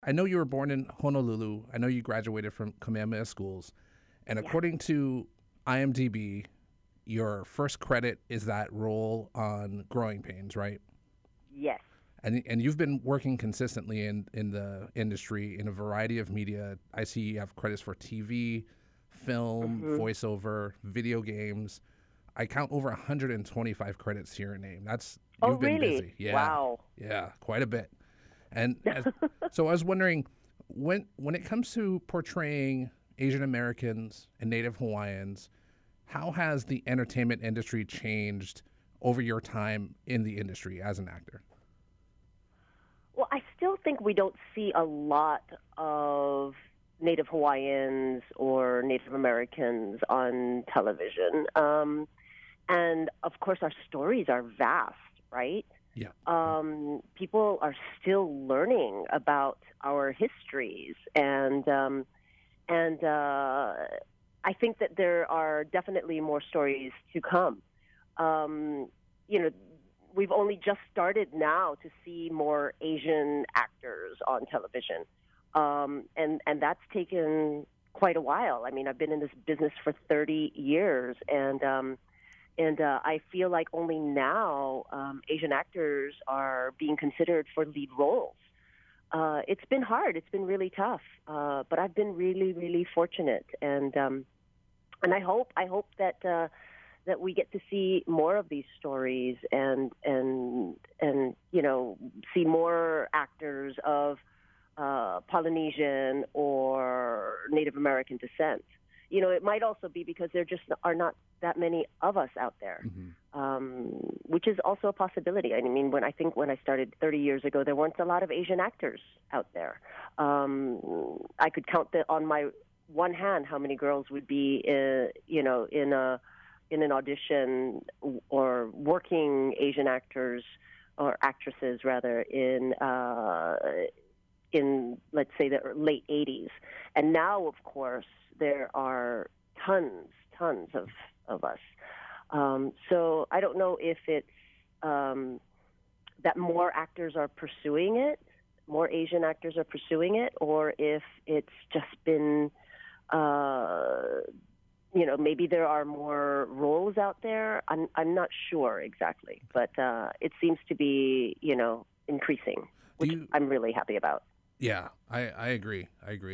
I know you were born in Honolulu. I know you graduated from Kamehameha schools. And Yeah. according to IMDb, your first credit is that role on Growing Pains, right? Yes. And you've been working consistently in the industry in a variety of media. I see you have credits for TV, film, Hmm. voiceover, video games. I count over 125 credits to your name. That's Oh, you've been really? busy. Yeah. Wow. Yeah, quite a bit. So I was wondering when it comes to portraying Asian Americans and Native Hawaiians, how has the entertainment industry changed over your time in the industry as an actor? Well, I still think we don't see a lot of Native Hawaiians or Native Americans on television. And of course, our stories are vast, right? Yeah. People are still learning about our histories, and I think that there are definitely more stories to come. Um, you know, we've only just started now to see more Asian actors on television, and that's taken quite a while. I mean, I've been in this business for 30 years, and I feel like only now Asian actors are being considered for lead roles. It's been hard. It's been really tough, but I've been really, really fortunate, and I hope that we get to see more of these stories and see more actors of Polynesian or Native American descent. It might also be because there just are not that many of us out there, which is also a possibility. I mean, when I started 30 years ago, there weren't a lot of Asian actors out there. I could count on my one hand how many girls would be, in an audition or working Asian actors or actresses rather in let's say the late 80s. And now, of course, there are tons of us. So I don't know if it's that more actors are pursuing it, more Asian actors are pursuing it, or if it's just been, maybe there are more roles out there. I'm not sure exactly, but it seems to be, increasing, which I'm really happy about. Yeah, I agree.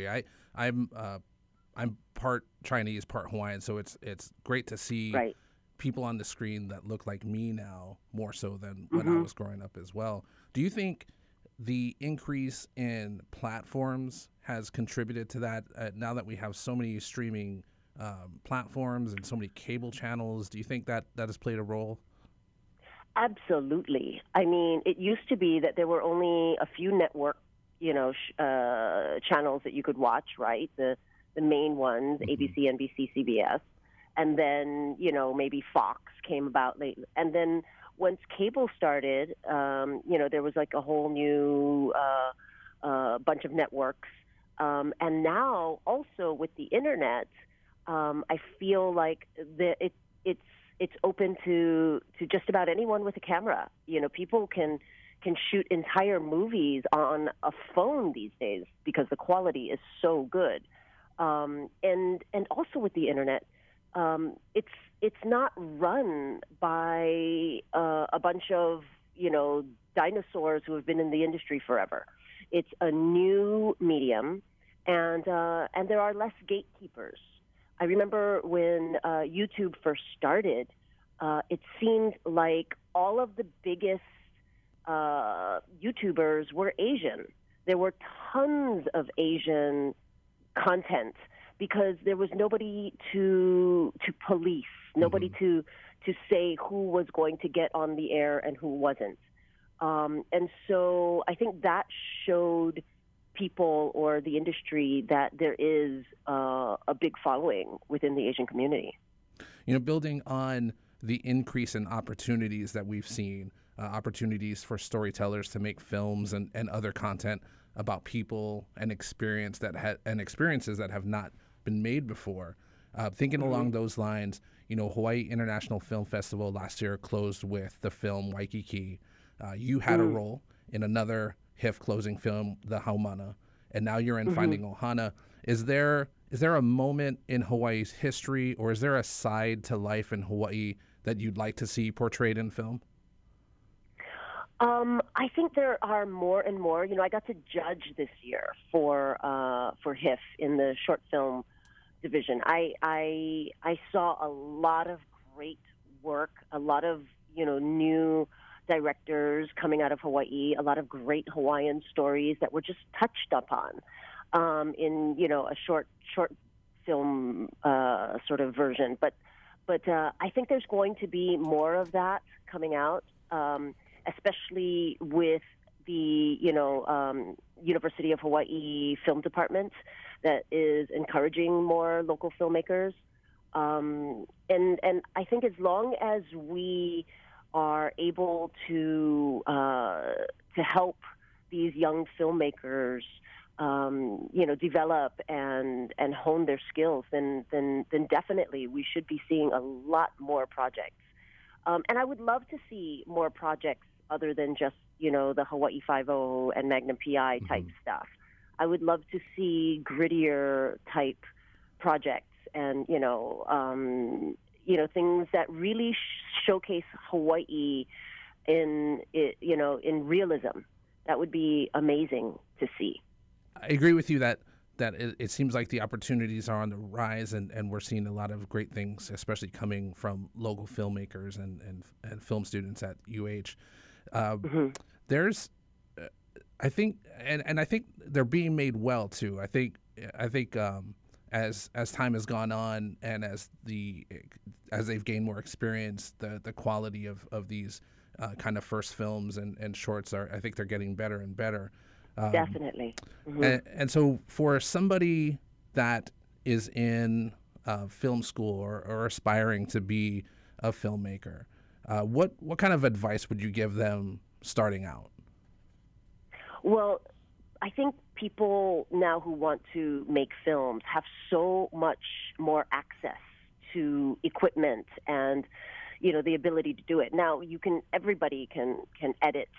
I'm part Chinese, part Hawaiian, so it's great to see Right. people on the screen that look like me now more so than when I Hmm. was growing up as well. Do you think the increase in platforms has contributed to that? Now that we have so many streaming platforms and so many cable channels, do you think that has played a role? Absolutely. I mean, it used to be that there were only a few network, channels that you could watch, right? The main ones, Hmm. ABC, NBC, CBS, and then maybe Fox came about late, and then once cable started, there was like a whole new bunch of networks, and now also with the internet, I feel like it's open to just about anyone with a camera. People can shoot entire movies on a phone these days because the quality is so good. And also with the internet, it's not run by a bunch of dinosaurs who have been in the industry forever. It's a new medium, and there are less gatekeepers. I remember when YouTube first started, it seemed like all of the biggest YouTubers were Asian. There were tons of Asian content because there was nobody to police, nobody Hmm. to say who was going to get on the air and who wasn't. And so I think that showed people or the industry that there is a big following within the Asian community. Building on the increase in opportunities that we've seen, opportunities for storytellers to make films and other content about people and and experiences that have not been made before. Thinking Hmm. along those lines, Hawaii International Film Festival last year closed with the film Waikiki. You had a Mm. role in another HIF closing film, The Haumana. and now you're in Hmm. Finding Ohana. Is there a moment in Hawaii's history, or is there a side to life in Hawaii that you'd like to see portrayed in film? I think there are more and more. You know, I got to judge this year for HIF in the short film division. I saw a lot of great work, a lot of new directors coming out of Hawaii, a lot of great Hawaiian stories that were just touched upon in a short film sort of version. But I think there's going to be more of that coming out, especially with the University of Hawaii Film Department that is encouraging more local filmmakers. And I think as long as we are able to help these young filmmakers, develop and hone their skills, then definitely we should be seeing a lot more projects. And I would love to see more projects other than just the Hawaii Five-0 and Magnum PI type stuff. I would love to see grittier type projects and things that really showcase Hawaii in realism. That would be amazing to see. I agree with you that it seems like the opportunities are on the rise, and we're seeing a lot of great things, especially coming from local filmmakers and film students at UH. Hmm. There's, I think, and I think they're being made well too. I think as time has gone on and as they've gained more experience, the quality of these kind of first films and shorts I think they're getting better and better. Definitely. Hmm. And so for somebody that is in film school or aspiring to be a filmmaker, what kind of advice would you give them starting out? Well, I think people now who want to make films have so much more access to equipment and the ability to do it. Now everybody can edit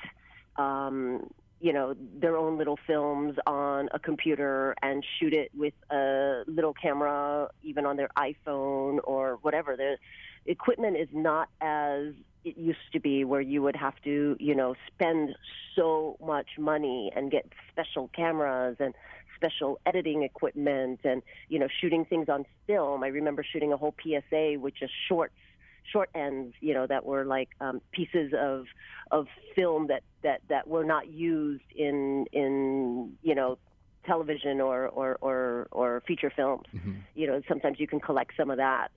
their own little films on a computer and shoot it with a little camera, even on their iPhone or whatever. The equipment is not as it used to be, where you would have to, spend so much money and get special cameras and special editing equipment and, shooting things on film. I remember shooting a whole PSA with just short ends, that were like pieces of film that were not used in television or feature films. Mm-hmm. Sometimes you can collect some of that.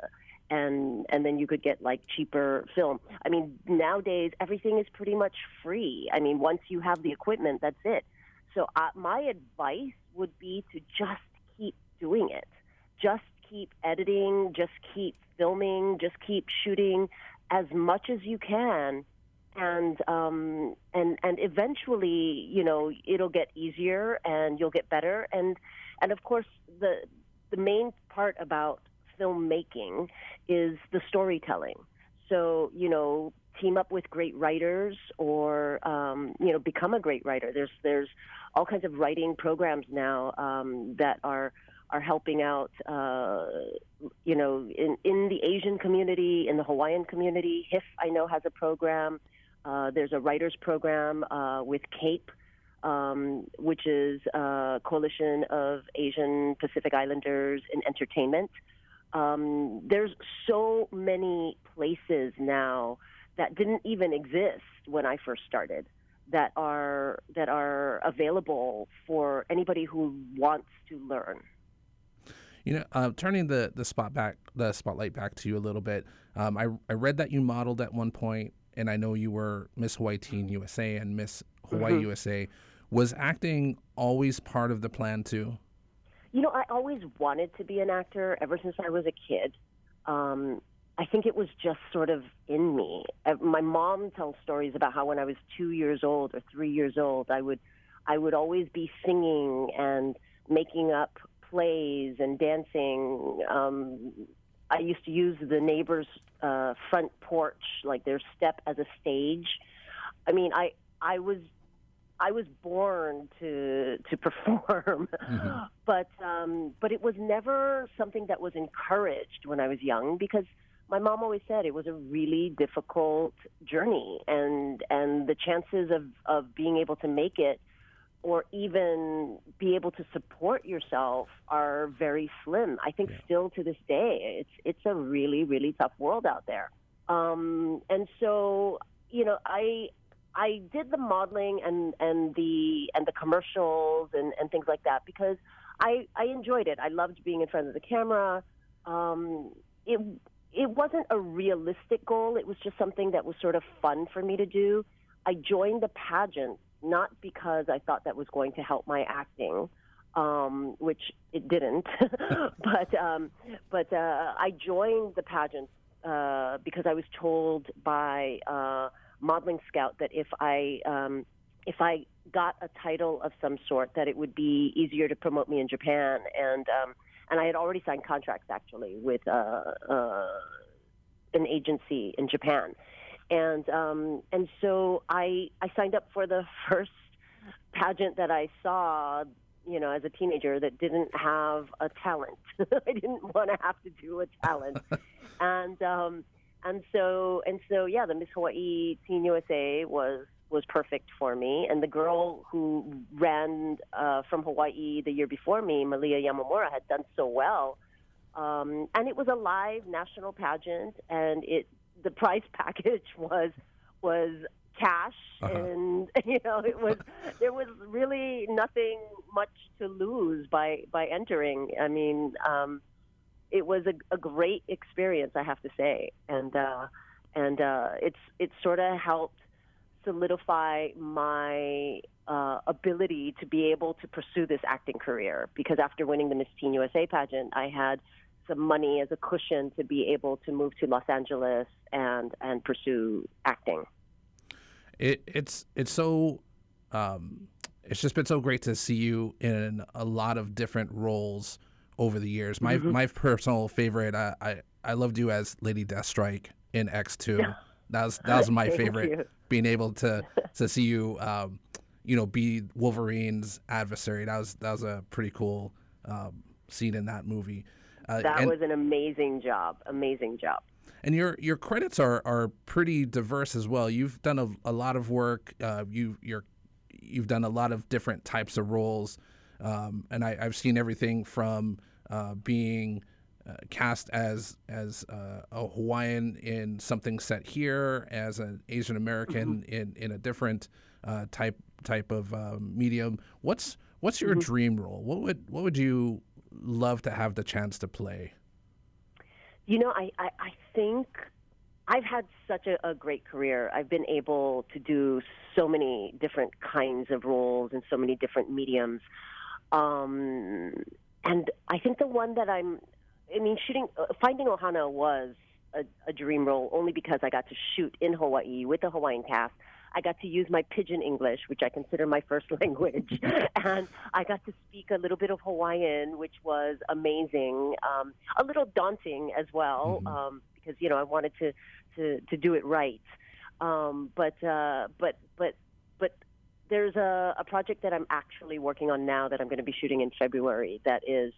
And then you could get like cheaper film. I mean, nowadays everything is pretty much free. I mean, once you have the equipment, that's it. So my advice would be to just keep doing it. Just keep editing, just keep filming, just keep shooting as much as you can, and eventually, it'll get easier and you'll get better. And of course, the main part about filmmaking is the storytelling. So, team up with great writers or, become a great writer. There's all kinds of writing programs now that are helping out, in the Asian community, in the Hawaiian community. HIF, I know, has a program. There's a writers program with CAPE, which is a coalition of Asian Pacific Islanders in entertainment. There's so many places now that didn't even exist when I first started that are available for anybody who wants to learn. Turning the spotlight back to you a little bit. I read that you modeled at one point, and I know you were Miss Hawaii Teen USA and Miss Hawaii USA. Was acting always part of the plan too? I always wanted to be an actor ever since I was a kid. I think it was just sort of in me. My mom tells stories about how when I was 2 years old or 3 years old, I would always be singing and making up plays and dancing. I used to use the neighbor's front porch, like their step, as a stage. I mean, I was I was born to perform, but it was never something that was encouraged when I was young, because my mom always said it was a really difficult journey, and the chances of being able to make it or even be able to support yourself are very slim. I think still to this day, it's a really, really tough world out there. And so, I did the modeling and the commercials and things like that because I enjoyed it. I loved being in front of the camera. It wasn't a realistic goal. It was just something that was sort of fun for me to do. I joined the pageant not because I thought that was going to help my acting, which it didn't, but I joined the pageant because I was told by Modeling Scout that if I got a title of some sort, that it would be easier to promote me in Japan, and I had already signed contracts actually with an agency in Japan. And so I signed up for the first pageant that I saw, as a teenager that didn't have a talent. I didn't want to have to do a talent. And so the Miss Hawaii Teen USA was perfect for me. And the girl who ran from Hawaii the year before me, Malia Yamamura, had done so well. And it was a live national pageant, and the prize package was cash, and there was really nothing much to lose by entering. I mean, it was a great experience, I have to say, and it sort of helped solidify my ability to be able to pursue this acting career, because after winning the Miss Teen USA pageant, I had some money as a cushion to be able to move to Los Angeles and pursue acting. It's so it's just been so great to see you in a lot of different roles over the years. My personal favorite, I loved you as Lady Deathstrike in X2. That was my favorite. You. Being able to see you be Wolverine's adversary. That was a pretty cool scene in that movie. That was an amazing job. Amazing job. And your credits are pretty diverse as well. You've done a lot of work. You've done a lot of different types of roles, and I've seen everything from being cast as a Hawaiian in something set here, as an Asian American in a different type of medium. What's your dream role? What would you love to have the chance to play? I think I've had such a great career. I've been able to do so many different kinds of roles in so many different mediums. And I think the one that Finding Ohana was a dream role only because I got to shoot in Hawaii with the Hawaiian cast. I got to use my pidgin English, which I consider my first language, and I got to speak a little bit of Hawaiian, which was amazing. A little daunting as well, because I wanted to do it right. But there's a project that I'm actually working on now that I'm going to be shooting in February that is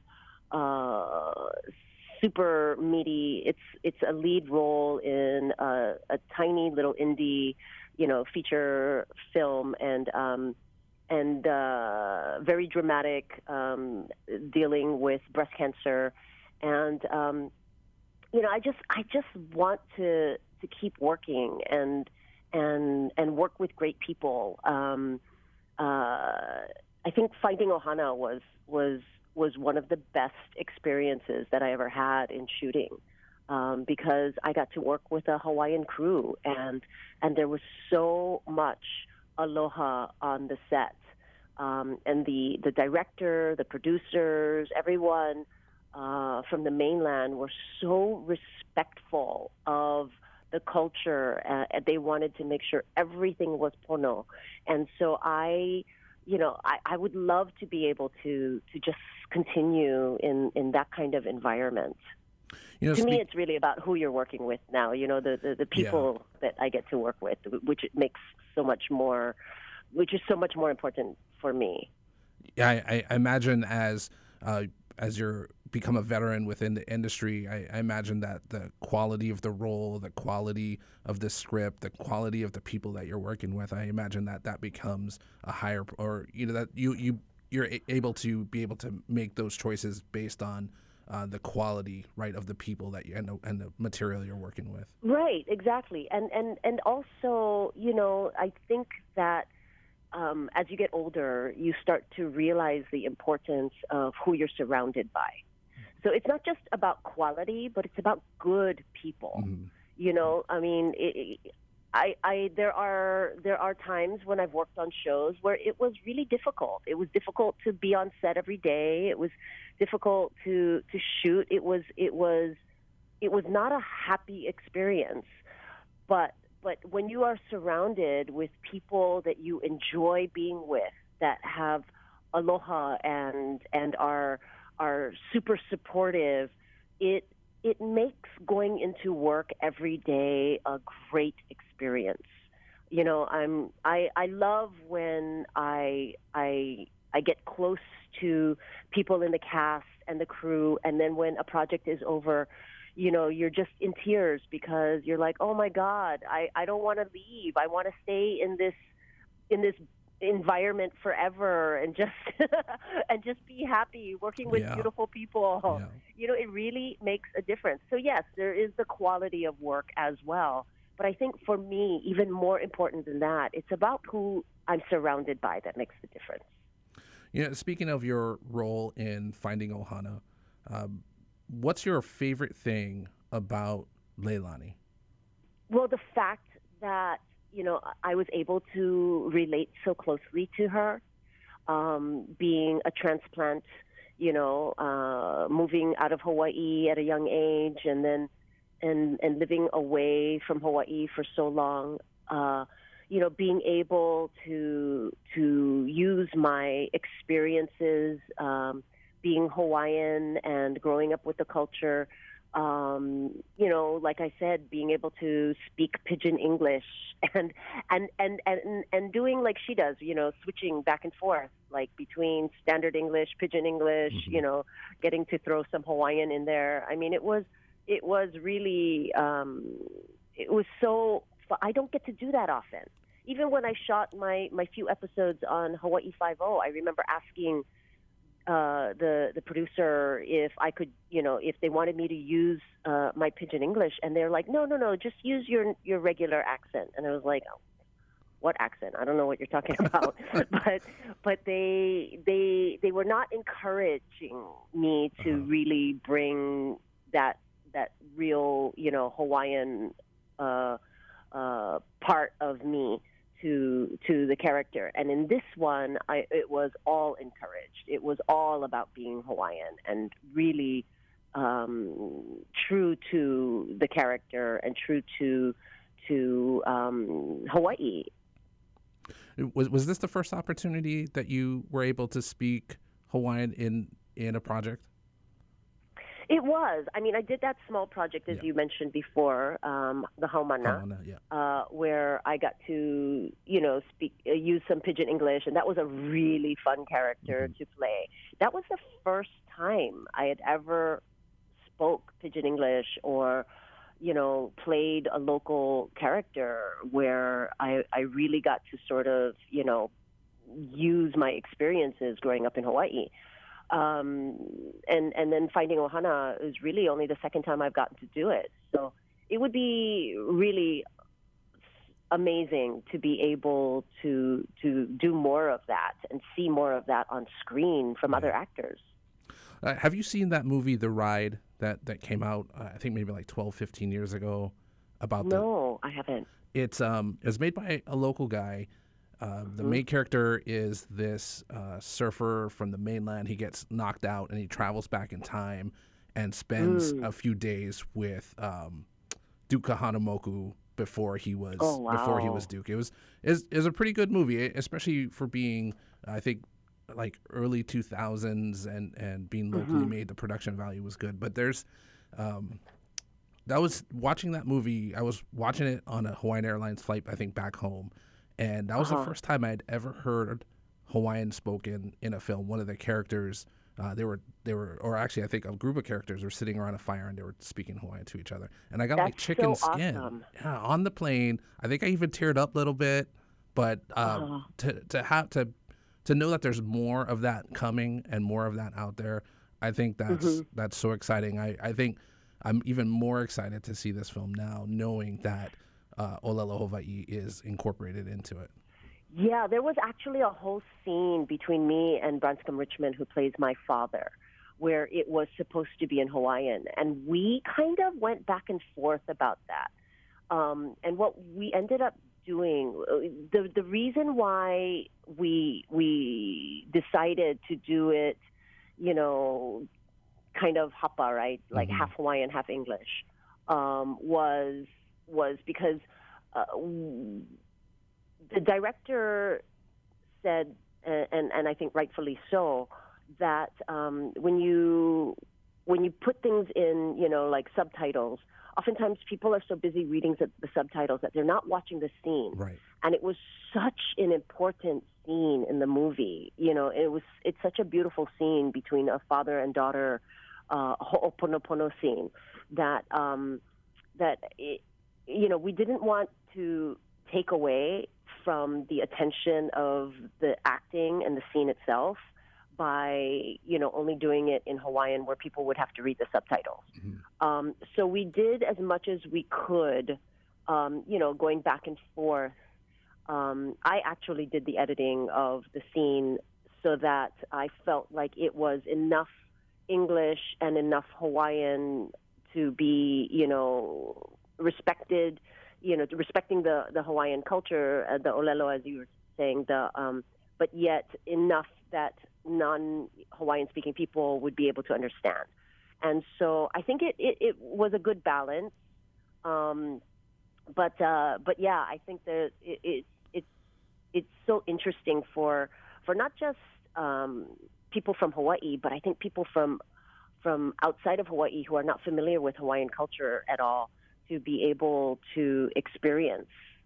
super meaty. It's a lead role in a tiny little indie feature film, and very dramatic, dealing with breast cancer, and I just want to keep working and work with great people. I think Finding Ohana was one of the best experiences that I ever had in shooting. Because I got to work with a Hawaiian crew, and there was so much aloha on the set. And the director, the producers, everyone from the mainland were so respectful of the culture. They wanted to make sure everything was pono. And so I would love to be able to just continue in that kind of environment. To me, it's really about who you're working with now. The people that I get to work with, which it makes so much more which is so much more important for me. Yeah, I imagine as you're become a veteran within the industry, I imagine that the quality of the role, the quality of the script, the quality of the people that you're working with, I imagine that becomes a higher, or that you're able to make those choices based on the quality, right, of the people that you and the material you're working with. Right, exactly, and also, I think that as you get older, you start to realize the importance of who you're surrounded by. So it's not just about quality, but it's about good people. Mm-hmm. I mean, there are times when I've worked on shows where it was really difficult. It was difficult to be on set every day. It was difficult to shoot. It was not a happy experience, but when you are surrounded with people that you enjoy being with, that have aloha and are super supportive, it makes going into work every day a great experience. I love when I get close to people in the cast and the crew, and then when a project is over, you're just in tears because you're like, oh my God, I don't want to leave. I want to stay in this environment forever and just and just be happy working with beautiful people. Yeah. It really makes a difference. So yes, there is the quality of work as well. But I think for me, even more important than that, it's about who I'm surrounded by that makes the difference. Speaking of your role in Finding Ohana, what's your favorite thing about Leilani? Well, the fact that, I was able to relate so closely to her, being a transplant, moving out of Hawaii at a young age and then and living away from Hawaii for so long, being able to use my experiences, being Hawaiian and growing up with the culture, like I said, being able to speak Pidgin English and doing like she does, switching back and forth, like between standard English, Pidgin English, Mm-hmm. Getting to throw some Hawaiian in there. I mean, it was really, it was so, I don't get to do that often. Even when I shot my few episodes on Hawaii Five-0, I remember asking the producer if I could, if they wanted me to use my Pidgin English, and they're like, no, just use your regular accent. And I was like, oh, what accent? I don't know what you're talking about. but they were not encouraging me to really bring that real, Hawaiian part of me to the character. And in this one, it was all encouraged. It was all about being Hawaiian and really true to the character and true to Hawaii. Was this the first opportunity that you were able to speak Hawaiian in a project? It was. I mean, I did that small project, as you mentioned before, the Haumana, where I got to, use some Pidgin English, and that was a really fun character to play. That was the first time I had ever spoke Pidgin English or, played a local character where I really got to sort of, use my experiences growing up in Hawaii. And then Finding Ohana is really only the second time I've gotten to do it. So it would be really amazing to be able to do more of that and see more of that on screen from other actors. Have you seen that movie, The Ride, that came out, I think maybe like 12, 15 years ago? No, I haven't. It was made by a local guy. The main character is this surfer from the mainland. He gets knocked out and he travels back in time and spends a few days with Duke Kahanamoku before he was Duke. It was a pretty good movie, especially for being, I think, like early 2000s and being locally made. The production value was good. But there's that was watching that movie. I was watching it on a Hawaiian Airlines flight, I think, back home. And that was the first time I'd ever heard Hawaiian spoken in a film. One of the characters, or actually, I think a group of characters were sitting around a fire and they were speaking Hawaiian to each other. And I got like That's chicken so skin. awesome. Yeah, on the plane. I think I even teared up a little bit. But to know that there's more of that coming and more of that out there, I think that's so exciting. I think I'm even more excited to see this film now, knowing that Olelo Hawaii is incorporated into it. Yeah, there was actually a whole scene between me and Branscombe Richmond, who plays my father, where it was supposed to be in Hawaiian. And we kind of went back and forth about that. And what we ended up doing, the reason why we decided to do it, kind of hapa, right? Like half Hawaiian, half English, was because the director said, and I think rightfully so, that when you put things in, like subtitles, oftentimes people are so busy reading the subtitles that they're not watching the scene. Right. And it was such an important scene in the movie. It's such a beautiful scene between a father and daughter, ho'oponopono scene that we didn't want to take away from the attention of the acting and the scene itself by, only doing it in Hawaiian where people would have to read the subtitles. So we did as much as we could, going back and forth. I actually did the editing of the scene so that I felt like it was enough English and enough Hawaiian to be, respected, respecting the Hawaiian culture, the Olelo, as you were saying, but yet enough that non-Hawaiian speaking people would be able to understand. And so I think it was a good balance. But yeah, I think that it's so interesting for not just people from Hawaii, but I think people from outside of Hawaii who are not familiar with Hawaiian culture at all to be able to experience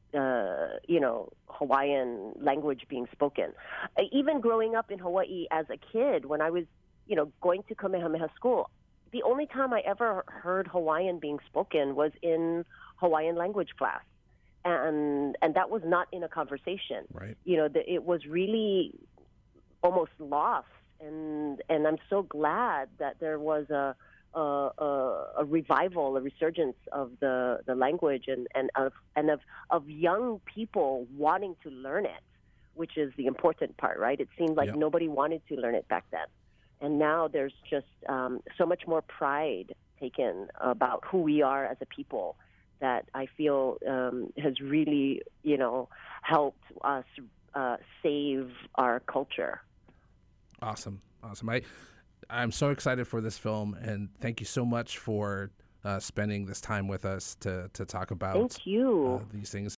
Hawaiian language being spoken. Even growing up in Hawaii as a kid, when I was, going to Kamehameha school, the only time I ever heard Hawaiian being spoken was in Hawaiian language class. And that was not in a conversation. Right. It was really almost lost. And I'm so glad that there was a revival, a resurgence of the language and of young people wanting to learn it, which is the important part, right? It seemed like nobody wanted to learn it back then. And now there's just so much more pride taken about who we are as a people that I feel has really, helped us save our culture. Awesome. I'm so excited for this film, and thank you so much for spending this time with us to talk about Thank you. These things.